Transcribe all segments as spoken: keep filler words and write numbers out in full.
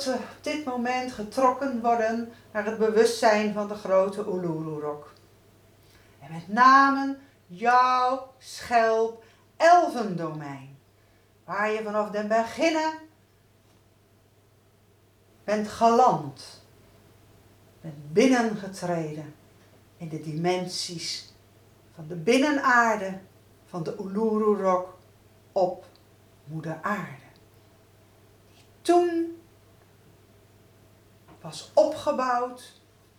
wilt op dit moment getrokken worden naar het bewustzijn van de grote Uluru-Rock. En met name jouw schelp elfendomein. Waar je vanaf den beginnen bent geland. Bent binnengetreden in de dimensies van de binnenaarde van de Uluru-Rock op moeder aarde. Die toen was opgebouwd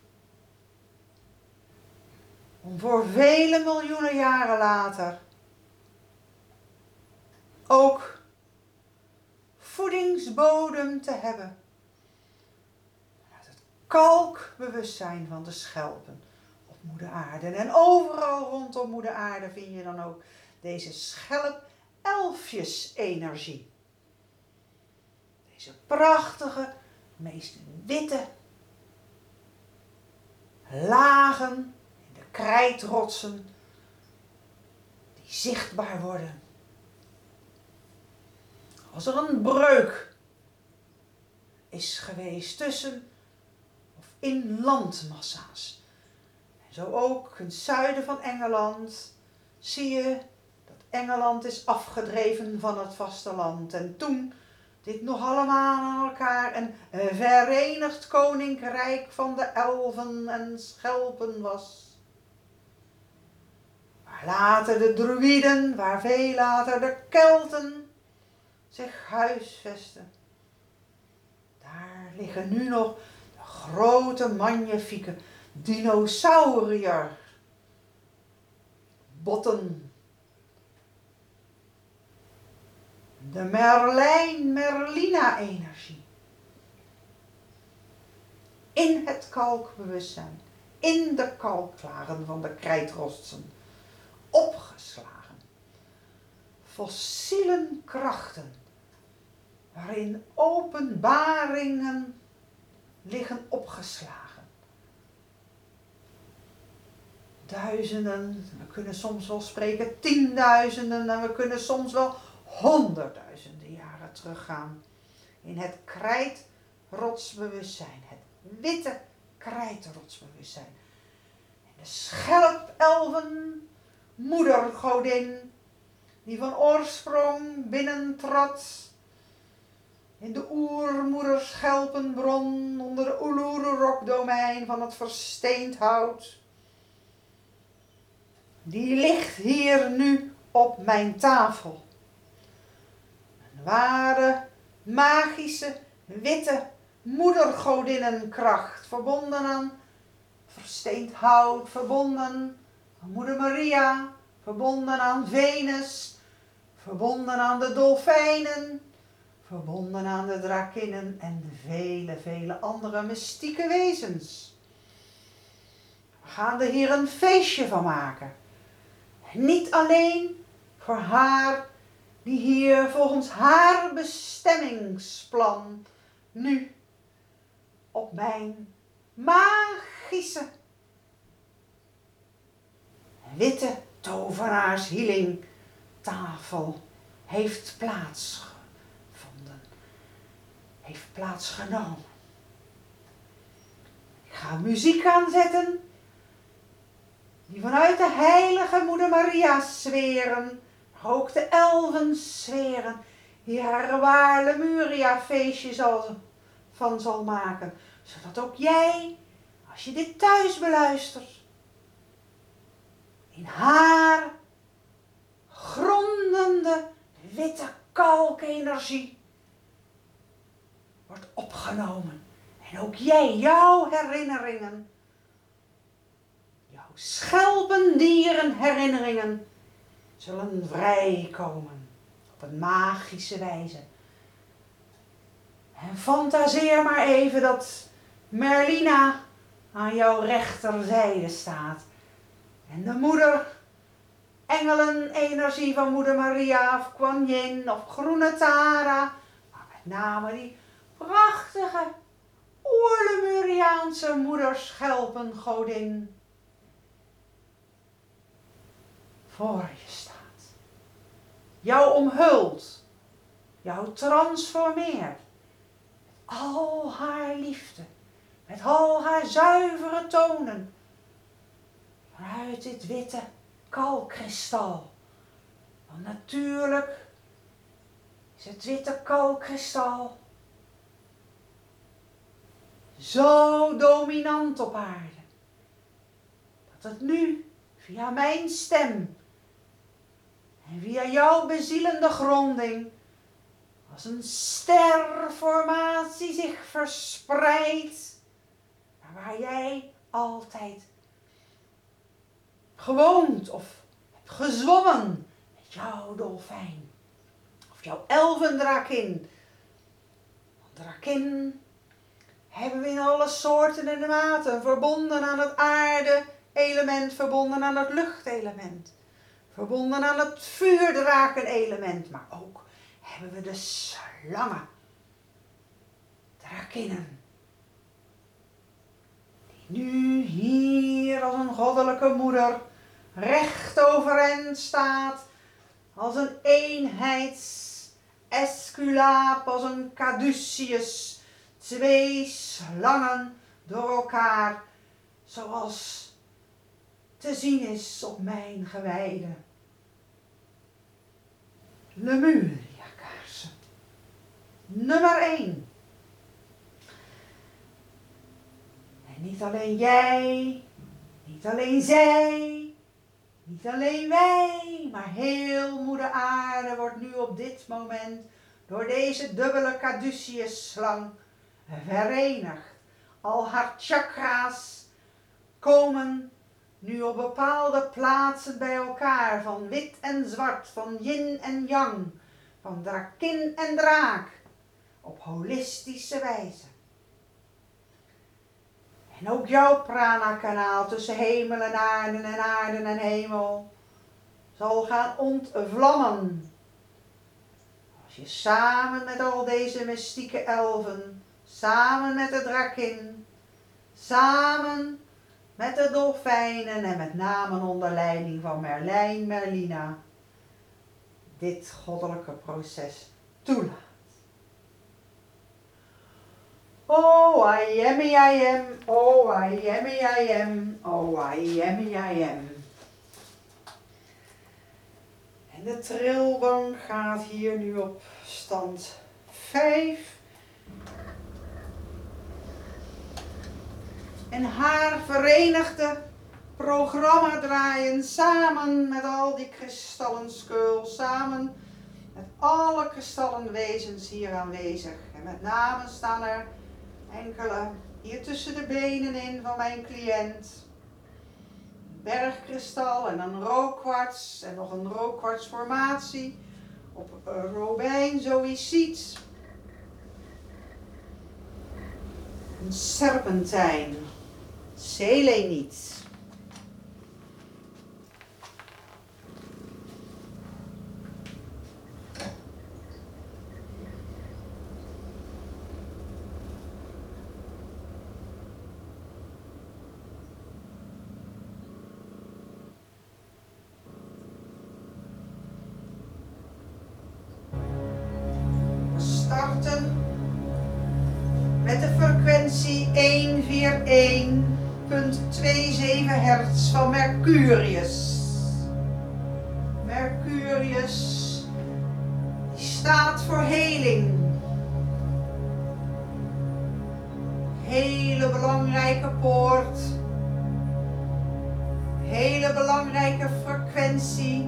om voor vele miljoenen jaren later ook voedingsbodem te hebben. Uit het kalkbewustzijn van de schelpen op moeder aarde. En overal rondom moeder aarde vind je dan ook deze schelp-elfjes-energie. Deze prachtige, meest witte lagen in de krijtrotsen die zichtbaar worden. Als er een breuk is geweest tussen of in landmassa's. En zo ook in het zuiden van Engeland zie je dat Engeland is afgedreven van het vasteland. En toen dit nog allemaal aan elkaar een verenigd koninkrijk van de elfen en schelpen was. Waar later de druïden, waar veel later de Kelten zich huisvesten. Daar liggen nu nog de grote magnifieke dinosaurier botten. De Merlijn-Merlina-energie. In het kalkbewustzijn, in de kalklagen van de krijtrotsen, opgeslagen. Fossiele krachten, waarin openbaringen liggen opgeslagen. Duizenden, we kunnen soms wel spreken tienduizenden en we kunnen soms wel honderdduizenden jaren teruggaan. In het krijtrotsbewustzijn, het witte krijtrotsbewustzijn. En de schelpelfen moedergodin die van oorsprong binnentrad in de oermoederschelpenbron onder de Uluru-Rock-domein van het versteend hout. Die ligt hier nu op mijn tafel. Een ware, magische, witte moedergodinnenkracht, verbonden aan versteend hout, verbonden aan moeder Maria, verbonden aan Venus, verbonden aan de dolfijnen, verbonden aan de drakinnen en de vele, vele andere mystieke wezens. We gaan er hier een feestje van maken. Niet alleen voor haar die hier volgens haar bestemmingsplan nu op mijn magische witte tovenaars-healing tafel heeft plaatsgevonden, heeft plaatsgenomen. Ik ga muziek aanzetten die vanuit de heilige moeder Maria sferen, maar ook de elfen sferen, die haar waar Lemuria feestje zal, van zal maken, zodat ook jij, als je dit thuis beluistert, in haar grondende witte kalkenergie wordt opgenomen. En ook jij, jouw herinneringen, jouw schelpendieren herinneringen, zullen vrijkomen op een magische wijze. En fantaseer maar even dat Merlina aan jouw rechterzijde staat. En de moeder, engelenenergie van moeder Maria of Kuan Yin of groene Tara. Maar met name die prachtige oer-Lemuriaanse moederschelpengodin voor je staat. Jou omhult, jou transformeert. al haar liefde, met al haar zuivere tonen, vanuit dit witte kalkkristal. Want natuurlijk is het witte kalkkristal zo dominant op aarde, dat het nu via mijn stem en via jouw bezielende gronding als een sterformatie zich verspreidt, naar waar jij altijd gewoond of hebt gezwommen met jouw dolfijn of jouw elfendrakin. Want drakin hebben we in alle soorten en maten, verbonden aan het aarde-element, verbonden aan het luchtelement, verbonden aan het vuurdrakenelement, maar ook hebben we de slangen, drakinnen, die nu hier als een goddelijke moeder recht overeind staat, als een eenheids-esculaap, als een caduceus, twee slangen door elkaar, zoals te zien is op mijn gewijde Lemuria-kaarsen. Nummer één. En niet alleen jij, niet alleen zij, niet alleen wij, maar heel moeder aarde wordt nu op dit moment door deze dubbele caduceus-slang verenigd. Al haar chakra's komen nu op bepaalde plaatsen bij elkaar, van wit en zwart, van yin en yang, van drakin en draak, op holistische wijze. En ook jouw prana-kanaal tussen hemel en aarde en aarde en hemel zal gaan ontvlammen. Als je samen met al deze mystieke elfen, samen met de drakin, samen met de dolfijnen en met name onder leiding van Merlijn Merlina dit goddelijke proces toelaat. Oh, I am, I am, oh, I am, I am, oh, I am, I am. En de trilbank gaat hier nu op stand vijf. En haar verenigde programma draaien samen met al die kristallenskul, samen met alle kristallenwezens hier aanwezig. En met name staan er enkele hier tussen de benen in van mijn cliënt. Een bergkristal en een rookkwarts en nog een rookkwartsformatie op robijn, zoïciet. Een serpentijn, seleniet. Starten met de frequentie honderdeenenveertig komma zevenentwintig hertz van Mercurius. Mercurius, die staat voor heling. Hele belangrijke poort. Hele belangrijke frequentie.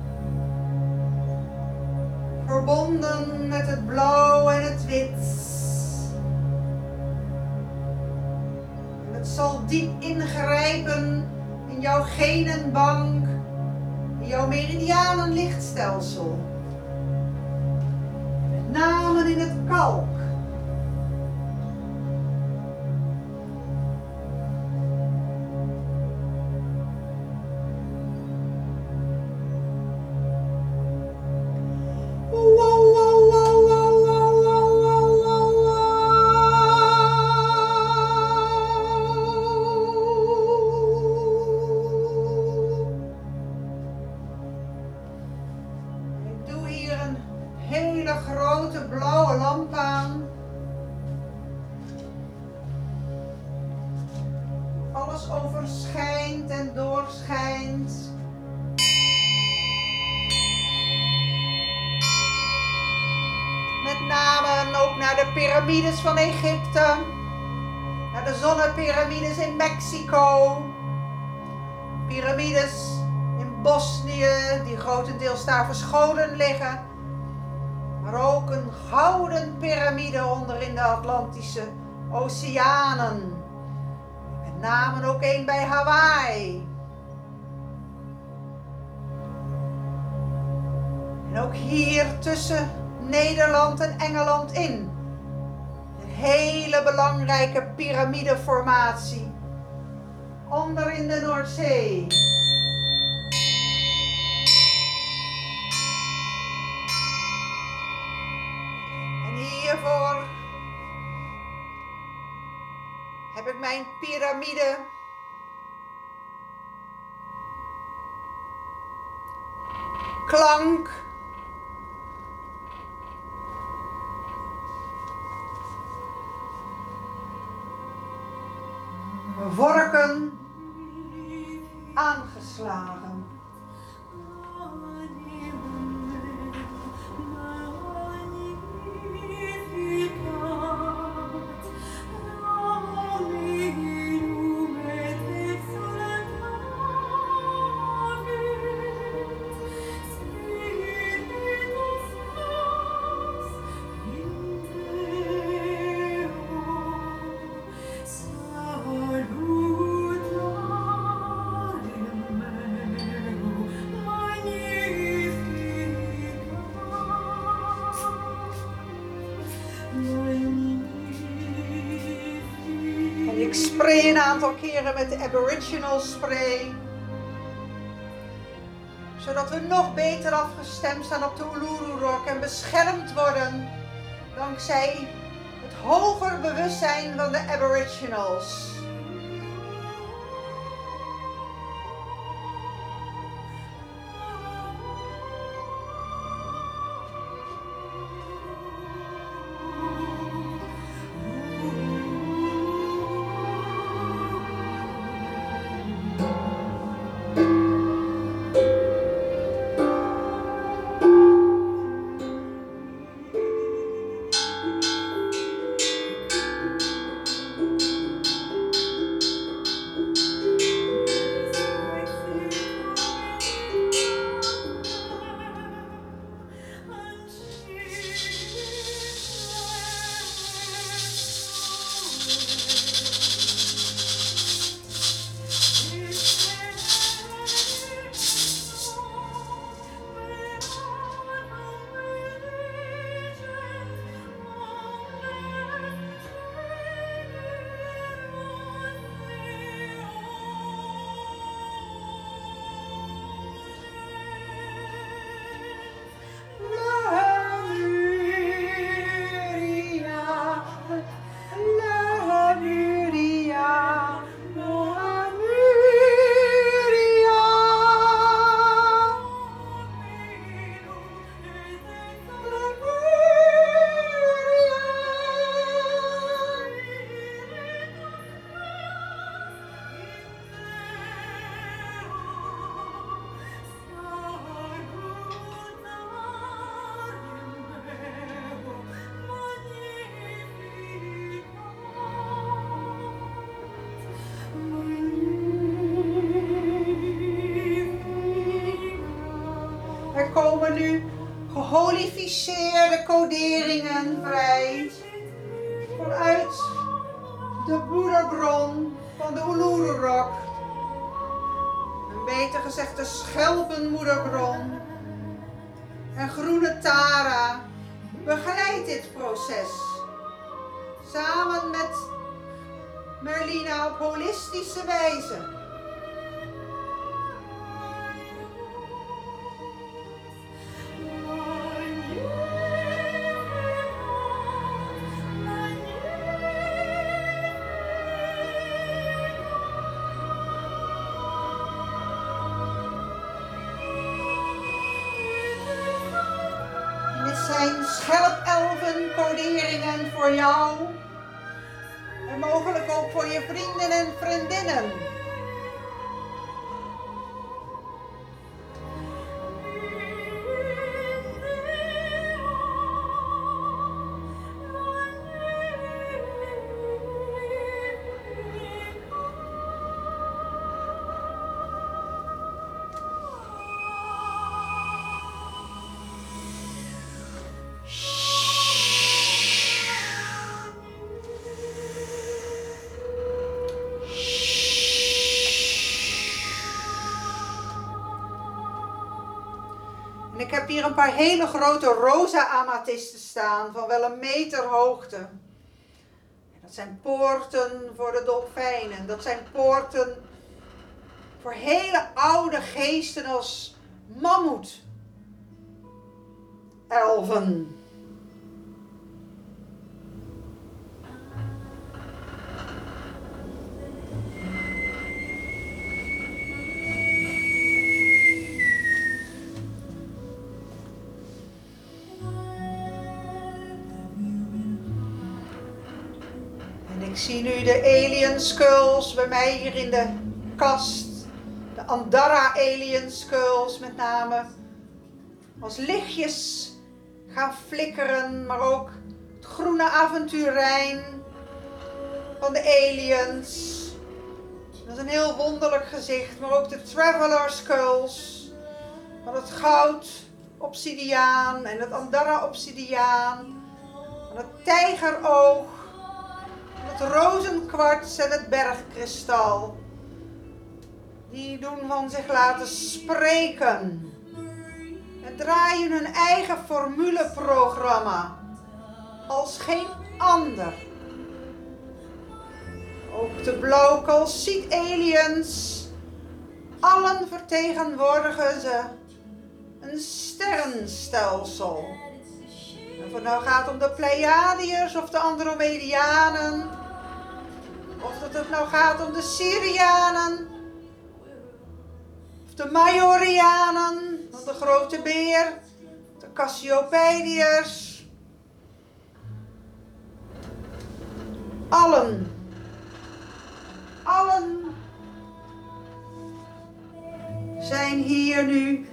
Verbonden met het blauw en het wit. En het zal diep ingrijpen in jouw genenbank, in jouw meridianenlichtstelsel. Met name in het kalk. verschijnt en doorschijnt. Met name ook naar de piramides van Egypte. Naar de zonnepyramides in Mexico. Piramides in Bosnië, die grotendeels daar verscholen liggen. Maar ook een gouden piramide onder in de Atlantische Oceanen. Met name ook een bij Hawaii. En ook hier tussen Nederland en Engeland in. Een hele belangrijke piramideformatie. Onder in de Noordzee. En hiervoor heb ik mijn piramide klank vorken aangeslagen. Ik spray een aantal keren met de Aboriginal spray. Zodat we nog beter afgestemd staan op de Uluru Rock en beschermd worden dankzij het hoger bewustzijn van de Aboriginals. Er komen nu geholificeerde coderingen vrij vooruit de moederbron van de Uluru Rock. En beter gezegd de schelpenmoederbron. En Groene Tara begeleidt dit proces. Samen met Merlina op holistische wijze. Zijn schelpelfen-coderingen voor jou en mogelijk ook voor je vrienden en vriendinnen. En ik heb hier een paar hele grote rosa amathysten staan van wel een meter hoogte. En dat zijn poorten voor de dolfijnen. Dat zijn poorten voor hele oude geesten als mammoet. Elfen. Ik zie nu de alien skulls bij mij hier in de kast. De Andara alien skulls met name. Als lichtjes gaan flikkeren, maar ook het groene avonturijn van de aliens. Dat is een heel wonderlijk gezicht, maar ook de traveler skulls. Van het goud obsidiaan en het Andara obsidiaan. Van het tijgeroog. Het rozenkwarts en het bergkristal. Die doen van zich laten spreken. En draaien hun eigen formuleprogramma. Als geen ander. Ook de blauwkalciet aliens. Allen vertegenwoordigen ze een sterrenstelsel. Of het nou gaat om de Pleiadiërs of de Andromedianen. Of dat het nou gaat om de Sirianen. Of de Majorianen. Of de grote beer. De Cassiopeïërs. Allen. Allen zijn hier nu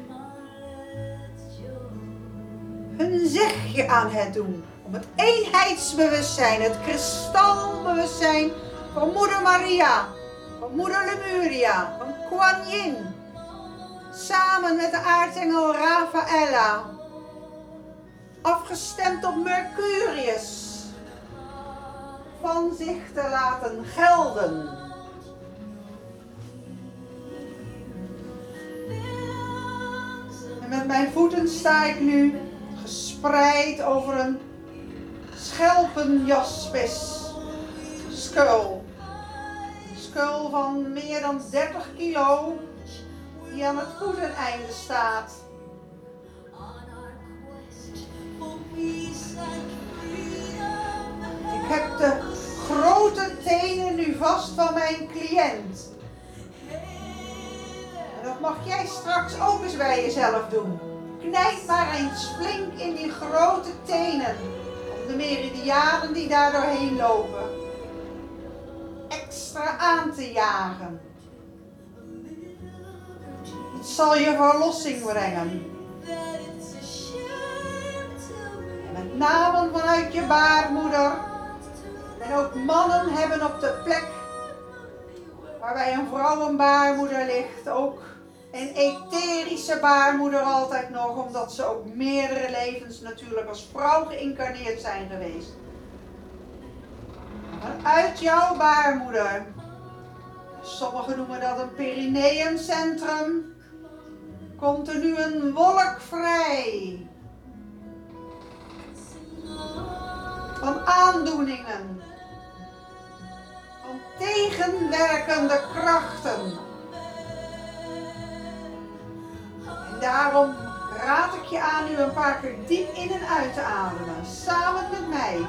hun zegje aan het doen. Om het eenheidsbewustzijn, het kristalbewustzijn van Moeder Maria, van Moeder Lemuria, van Kuan Yin. Samen met de aartsengel Raphaëlla. Afgestemd op Mercurius. Van zich te laten gelden. En met mijn voeten sta ik nu gespreid over een schelpenjaspis skull. Een skull van meer dan dertig kilo die aan het voeteneinde staat. Ik heb de grote tenen nu vast van mijn cliënt. En dat mag jij straks ook eens bij jezelf doen. Knijp maar eens flink in die grote tenen. Om de meridianen die daar doorheen lopen extra aan te jagen. Het zal je verlossing brengen. En met name vanuit je baarmoeder. En ook mannen hebben op de plek waarbij een vrouwenbaarmoeder ligt ook een etherische baarmoeder altijd nog, omdat ze ook meerdere levens natuurlijk als vrouw geïncarneerd zijn geweest. Vanuit jouw baarmoeder, sommigen noemen dat een perineumcentrum, komt er nu een wolk vrij van aandoeningen, van tegenwerkende krachten. En daarom raad ik je aan nu een paar keer diep in en uit te ademen, samen met mij.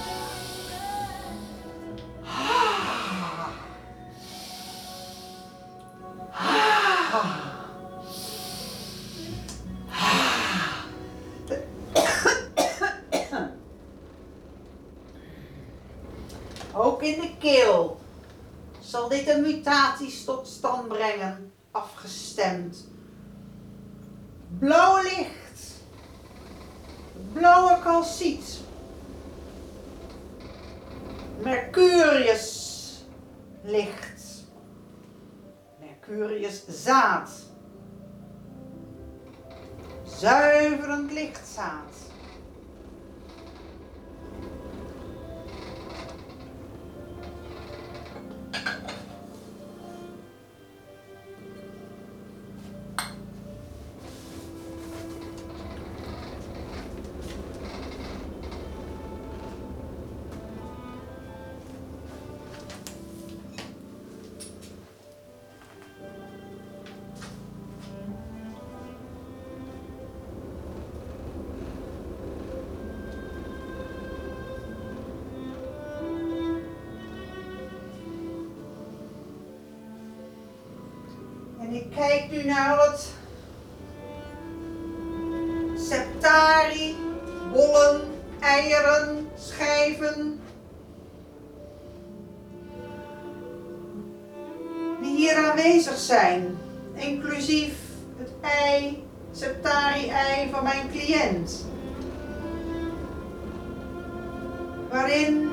Ook in de keel zal dit een mutaties tot stand brengen, afgestemd. Blauw licht, blauwe kalciet, Mercurius licht, Mercurius zaad, zuiverend lichtzaad. En ik kijk nu naar het septari, bollen, eieren, schijven. Die hier aanwezig zijn, inclusief het ei, septari-ei van mijn cliënt. Waarin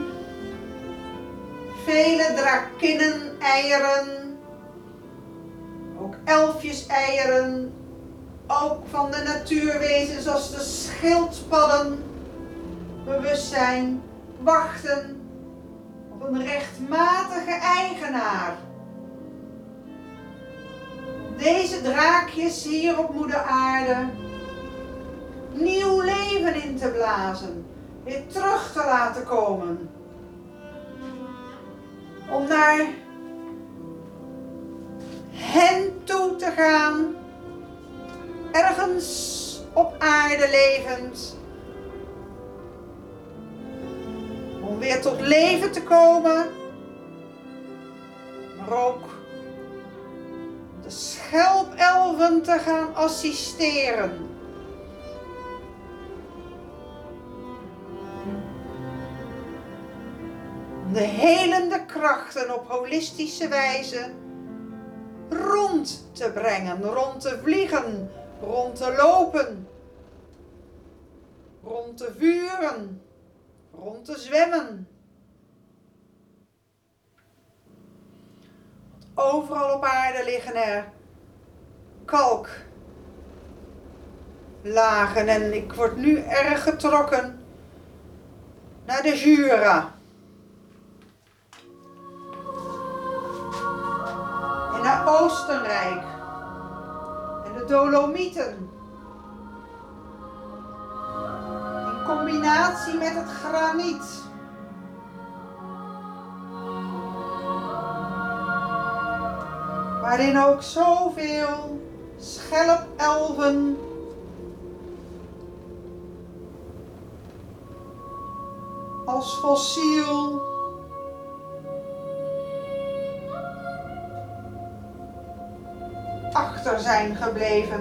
vele drakinnen-eieren, ook elfjes-eieren, ook van de natuurwezens als de schildpadden, bewustzijn, wachten op een rechtmatige eigenaar. Deze draakjes hier op moeder aarde nieuw leven in te blazen, weer terug te laten komen. Om naar hen toe te gaan, ergens op aarde levend. Om weer tot leven te komen, maar ook de schelpelfen te gaan assisteren. Om de helende krachten op holistische wijze rond te brengen, rond te vliegen, rond te lopen, rond te vuren, rond te zwemmen. Want overal op aarde liggen er kalklagen en ik word nu erg getrokken naar de Jura. En naar Oostenrijk en de Dolomieten. In combinatie met het graniet. Waarin ook zoveel schelpelfen als fossiel achter zijn gebleven.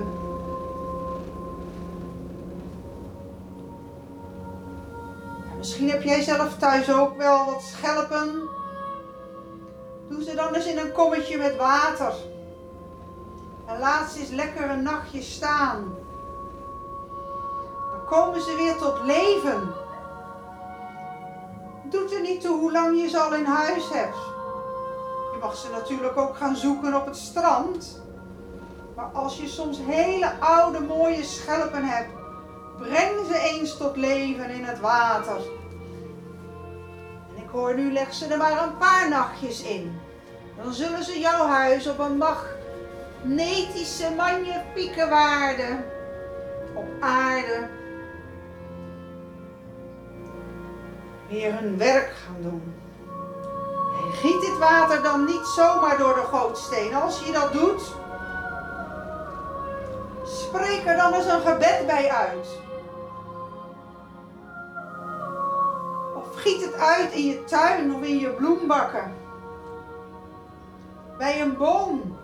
Ja, misschien heb jij zelf thuis ook wel wat schelpen. Doe ze dan eens in een kommetje met water. En laat ze eens lekker een nachtje staan. Dan komen ze weer tot leven. Het doet er niet toe hoe lang je ze al in huis hebt. Je mag ze natuurlijk ook gaan zoeken op het strand. Maar als je soms hele oude mooie schelpen hebt, breng ze eens tot leven in het water. En ik hoor nu, leg ze er maar een paar nachtjes in. Dan zullen ze jouw huis op een magnetische magnifieke waarde op aarde weer hun werk gaan doen. En giet dit water dan niet zomaar door de gootsteen. Als je dat doet, spreek er dan eens een gebed bij uit. Of giet het uit in je tuin of in je bloembakken. Bij een boom.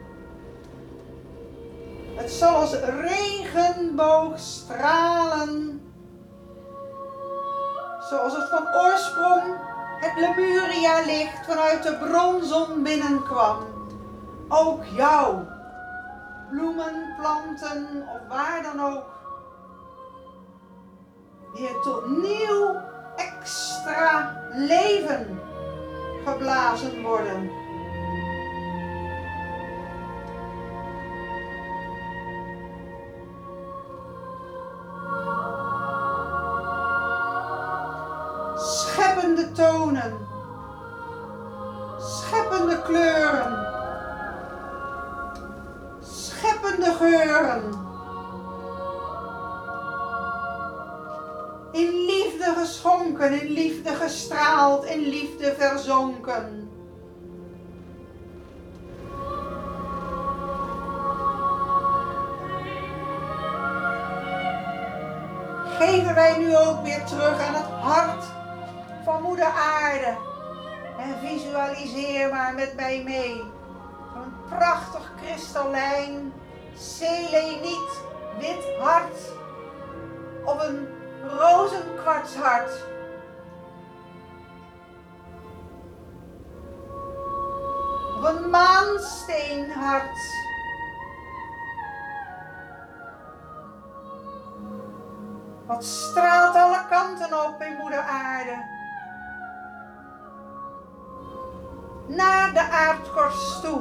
Het zal als regenboog stralen. Zoals het van oorsprong het Lemuria licht vanuit de bronzon binnenkwam. Ook jou. Bloemen, planten of waar dan ook. Weer tot nieuw extra leven geblazen worden. Scheppende tonen, scheppende kleuren, scheppende geuren, in liefde geschonken, in liefde gestraald, in liefde verzonken. Geven wij nu ook weer terug aan het hart van moeder aarde. En visualiseer maar met mij mee. Een prachtig kristallijn, seleniet, wit hart of een rozenkwartshart. Of een maansteenhart. Wat straalt alle kanten op in moeder aarde. Naar de aardkorst toe.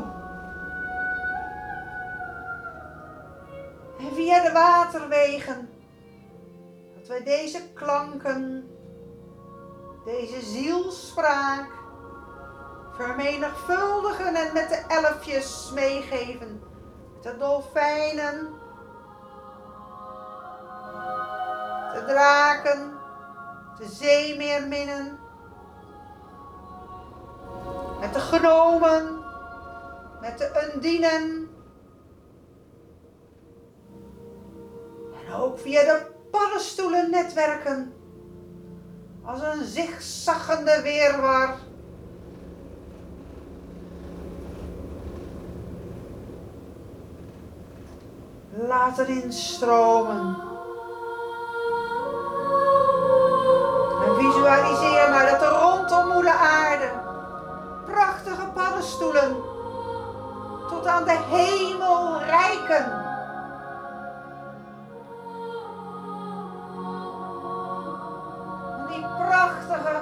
En via de waterwegen. Dat wij deze klanken, deze zielspraak vermenigvuldigen en met de elfjes meegeven. Met de dolfijnen, de draken, de zeemeerminnen, met de gnomen, met de undinen. En ook via de paddenstoelennetwerken, als een zigzaggende weerwar. Laten instromen. En visualiseer maar dat er rondom moeder aarde prachtige paddenstoelen tot aan de hemel reiken. Die prachtige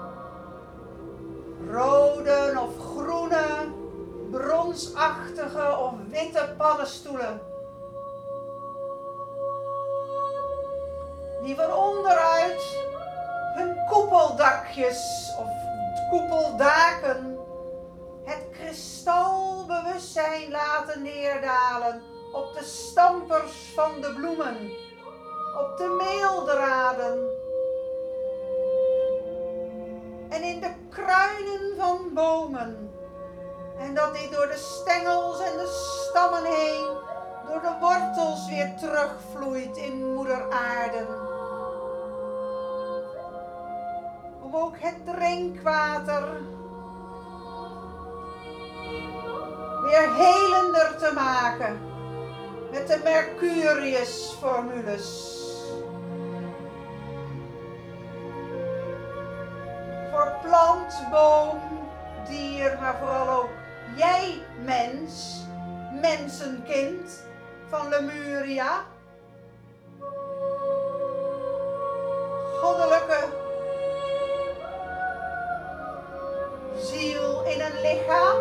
rode of groene, bronsachtige of witte paddenstoelen. Die van onderuit hun koepeldakjes of koepeldaken het kristalbewustzijn laten neerdalen op de stampers van de bloemen, op de meeldraden en in de kruinen van bomen. En dat dit door de stengels en de stammen heen, door de wortels weer terugvloeit in moeder aarde. Om ook het drinkwater weer helender te maken met de Mercurius-formules. Voor plant, boom, dier, maar vooral ook jij mens, mensenkind van Lemuria. Goddelijke ziel in een lichaam.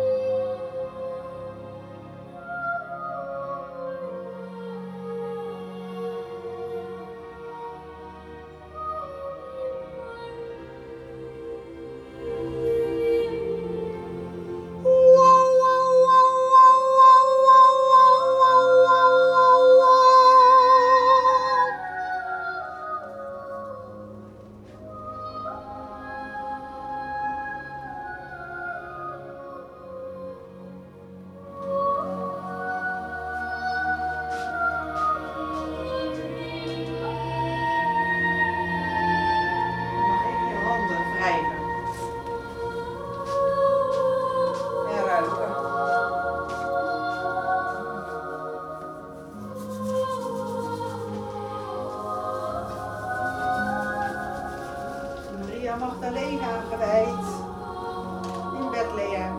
Magdalena gewijd in Bethlehem.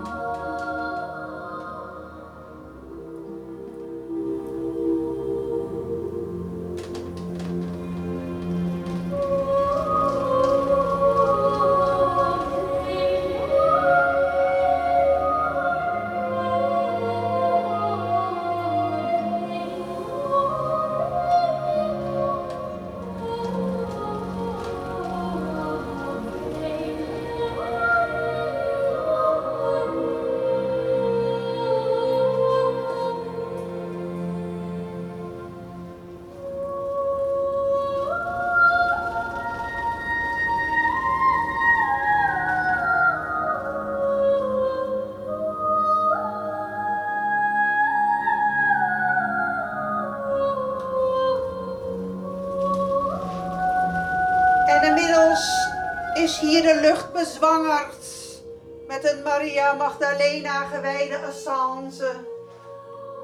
Is hier de lucht bezwangerd met een Maria Magdalena gewijde essence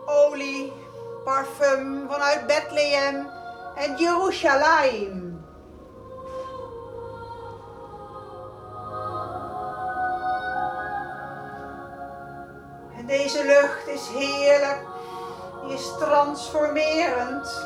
olie, parfum vanuit Bethlehem en Jeruzalem. En deze lucht is heerlijk, die is transformerend.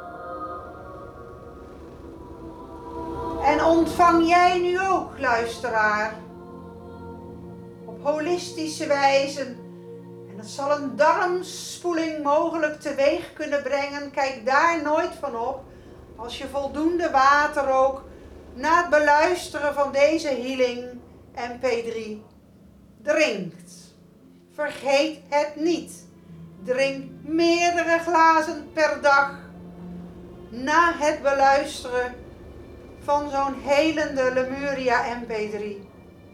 En ontvang jij nu ook, luisteraar, op holistische wijze. En dat zal een darmspoeling mogelijk teweeg kunnen brengen. Kijk daar nooit van op. Als je voldoende water ook na het beluisteren van deze healing M P drie drinkt. Vergeet het niet. Drink meerdere glazen per dag na het beluisteren van zo'n helende Lemuria M P drie.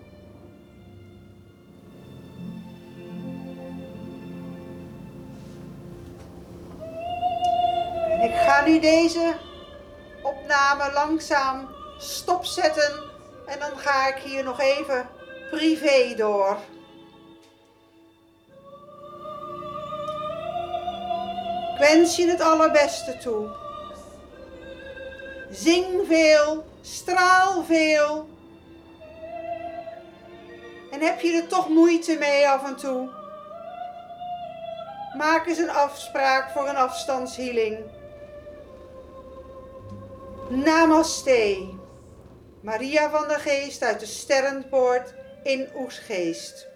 En ik ga nu deze opname langzaam stopzetten en dan ga ik hier nog even privé door. Ik wens je het allerbeste toe. Zing veel, straal veel. En heb je er toch moeite mee af en toe? Maak eens een afspraak voor een afstandshealing. Namaste. Maria van der Geest uit de Sterrenpoort in Oegstgeest.